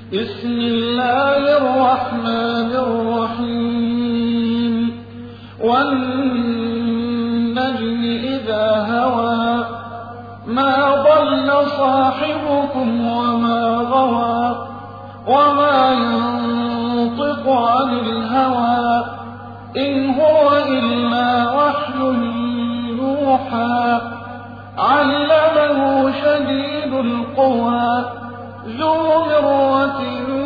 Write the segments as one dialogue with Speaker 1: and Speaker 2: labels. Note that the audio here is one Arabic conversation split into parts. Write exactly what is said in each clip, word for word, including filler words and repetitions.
Speaker 1: بسم الله الرحمن الرحيم والنجم إذا هوى ما ضل صاحبكم وما غوى وما ينطق عن الهوى إن هو إلا وحي يوحى علمه شديد القوى ذو مرة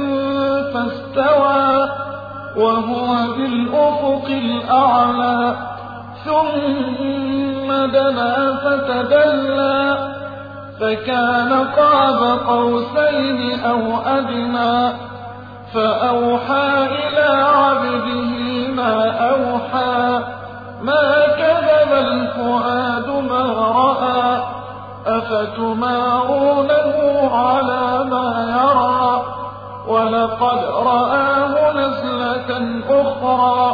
Speaker 1: فاستوى وهو بالأفق الأعلى ثم دنا فتدلى فكان قاب قوسين أو أدنى فأوحى إلى عبده ما أوحى ما كذب الفؤاد ما رأى أفتمارونه على ما يرى ولقد رآه نزلة أخرى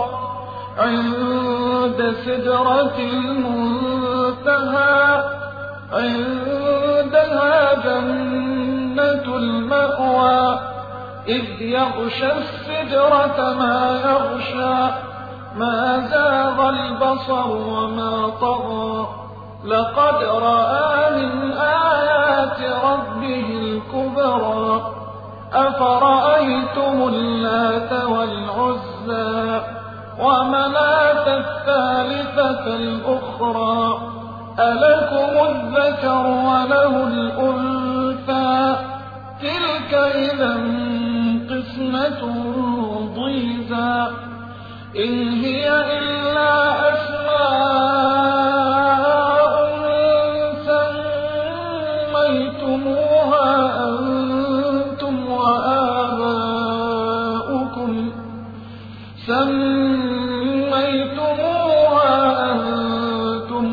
Speaker 1: عند سدرة المنتهى عندها جنة المأوى إذ يغشى السدرة ما يغشى ما زاغ البصر وما طغى لقد رأى من آيات ربه الكبرى أفرأيتم اللات والعزى ومناة الثالثة الأخرى ألكم الذكر وله الأنثى تلك إذا قسمة ضيزى إن هي إلا أسماء سميتموها أنتم وآباؤكم سميتموها أنتم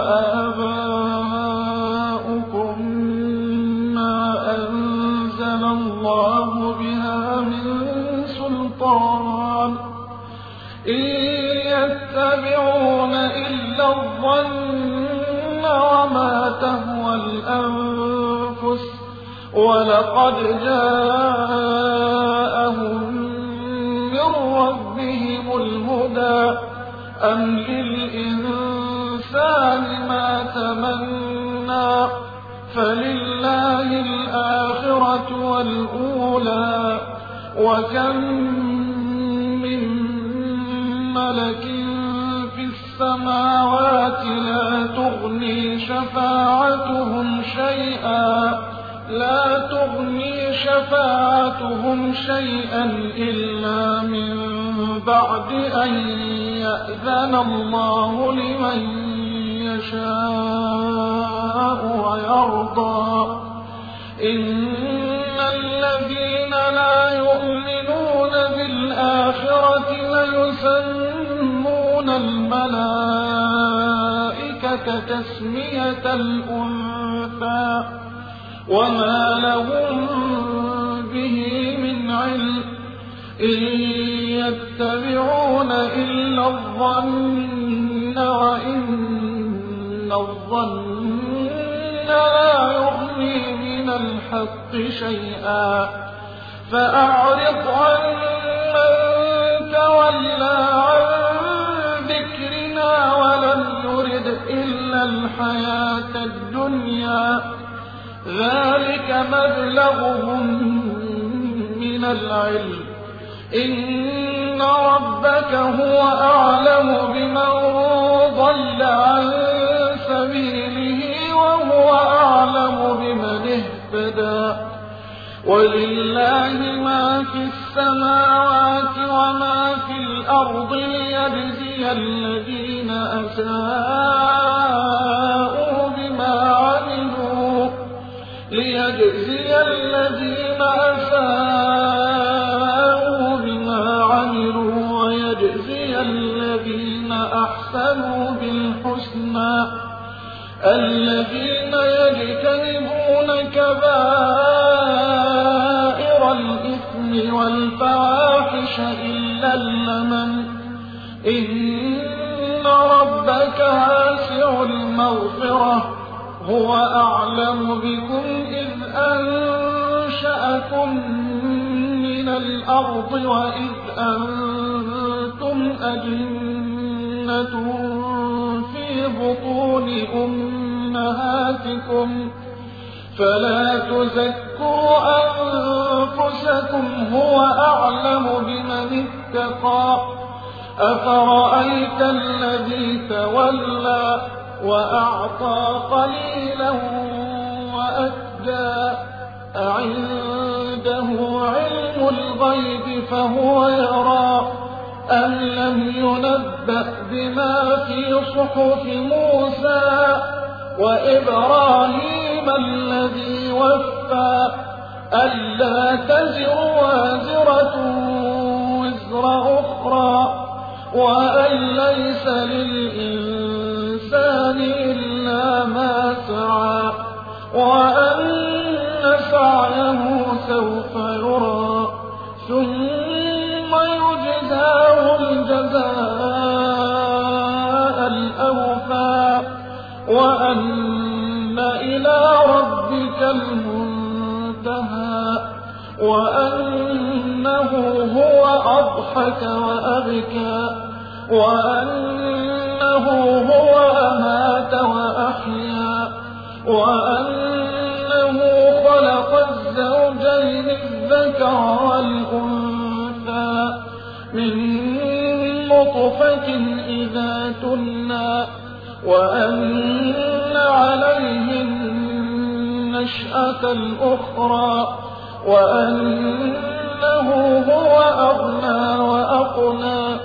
Speaker 1: وآباؤكم ما أنزل الله بها من سلطان إن يتبعون إلا الظن وما تهوى الأنفس ولقد جاءهم من ربهم الهدى أم للإنسان ما تمنى فلله الآخرة والأولى وكم من ملك في السماوات لا تغني شفاعتهم شيئا لا تغني شفاعتهم شيئا إلا من بعد أن يأذن الله لمن يشاء ويرضى إن الذين لا يؤمنون بالآخرة ليسمون الملائكة تسمية الأنثى وما لهم به من علم إن يتبعون إلا الظن وإن الظن لا يغني من الحق شيئا فأعرض عن من تولى عن ذكرنا ولم يرد إلا الحياة الدنيا ذلك مبلغهم من العلم إن ربك هو أعلم بمن ضل عن سبيله وهو أعلم بمن اهتدى ولله ما في السماوات وما في الأرض ليجزي الذين أساءوا بما عملوا ليجزي الذين أساءوا بما عملوا ويجزي الذين أحسنوا بالحسنى الذين يجتنبون كبائر الإثم والفواحش إلا اللمم إن ربك واسع المغفرة هو أعلم بكم إذ أنشأكم من الأرض وإذ أنتم أجنة في بطون أمهاتكم فلا تزكوا أنفسكم هو أعلم بمن اتقى أفرأيت الذي تولى وأعطى قليلا وأكدى أعنده علم الغيب فهو يرى أم لم ينبأ بما في صحف موسى وإبراهيم الذي وفى ألا تزر وازرة وزر أخرى وأن ليس للإنسان إلا ما سعى وأن سعيه سوف يرى ثم يجزاه الجزاء الأوفى وأن إلى ربك المنتهى وأنه هو أضحك وأبكى وأنه هو أمات وأحيا وأنه خلق الزوجين الذكر والأنثى من نطفة إذا تمنى وأن عليه النشأة الأخرى وأنه هو أغنى وأقنى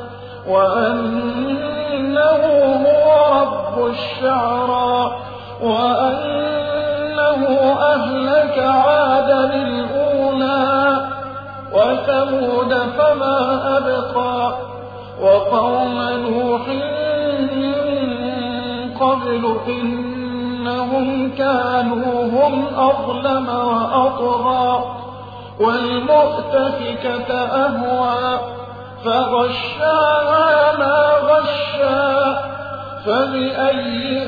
Speaker 1: وأنه هو رب الشعرى وأنه أهلك عادا الأولى وثمود فما أبقى وقوم نوح قبل إنهم كانوا هم أظلم وأطغى والمؤتفكة أهوى فغشاها ما غشى فبأي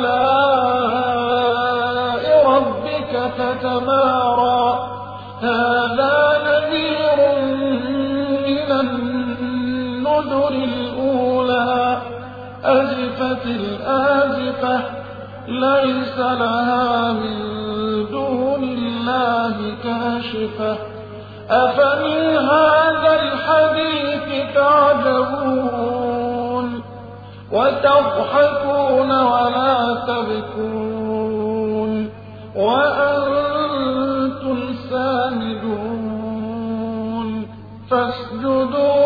Speaker 1: آلاء ربك تتمارى هذا نذير من النذر الأولى أزفت الآزفة ليس لها من دون الله كاشفة أفمن هذا الحديث تعجبون وتضحكون ولا تبكون وأنتم سامدون فاسجدوا